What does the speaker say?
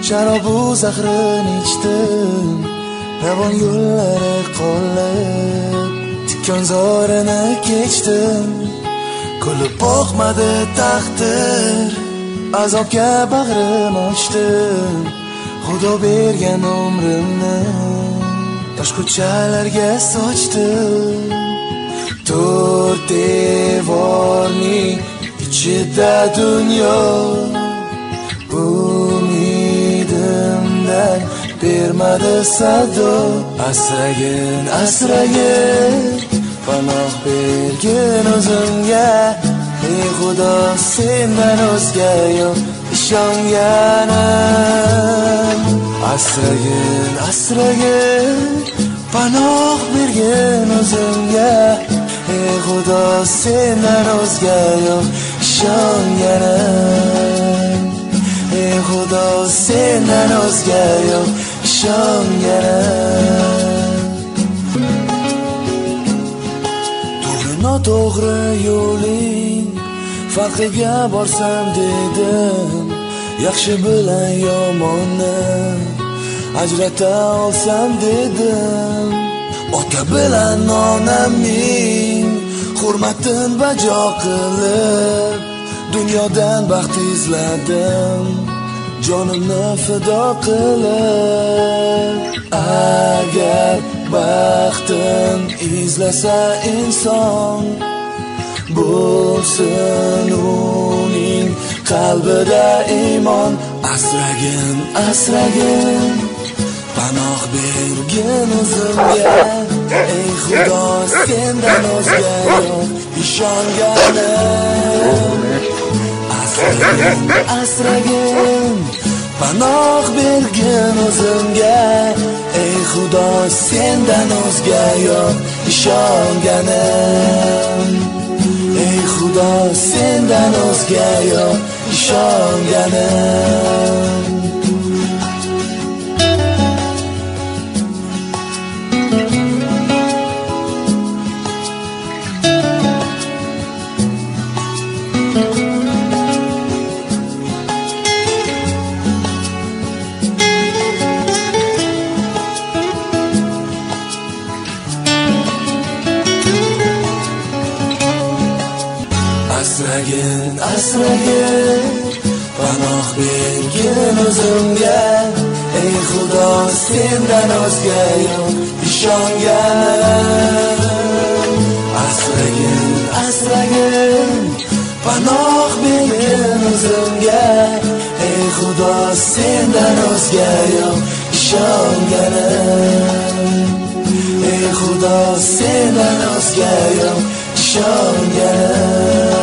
sharobu zahrini ichdim, ravon yo'llari qolib, tikkonzorini kechdim. Kulib boqmadi taqdir, azobga bag'rim ochdim. Xudo bergan umrimni tosh ko'chalarga sochdim. To'rt devorning ichida dunyo, umidimdan bermadi sado. Asragin, asragin, panoh bergin o'zimga. Ey Xudo, sendan o'zga yo'q ishonganim. Asragin, asragin, panoh bergin o'zimga. Ey Xudo, sendan o'zga yo'q ishonganim. Ey Xudo, sendan o'zga yo'q ishonganim. To'g'ri noto'g'ri yo'ling farqiga borsam dedim, yaxshi bilan yomonni ajrata olsam dedim. Ota bilan onamning hurmatin bajo qilib, dunyodan baxt izladim, jonimni fido qilib. Agar baxtim izlasa inson, bo'lsin uning qalbida iymon. Asragin, asragin, panoh bergin o'zimga. Ey Xudo, sendan o'zga yo'q ishonganim. Asragin, asragin, panoh bergin o'zimga. Ey Xudo, sendan o'zga yo'q ishonganim. Ey Xudo, sendan o'zga yo'q ishonganim. Asragin, asragin, panoh bergin o'zimga. Ey Xudo, sendan o'zga yo'q ishonganim. Asragin, asragin, panoh bergin o'zimga. Ey Xudo, sendan o'zga yo'q ishonganim. Ey Xudo, sendan o'zga yo'q ishonganim.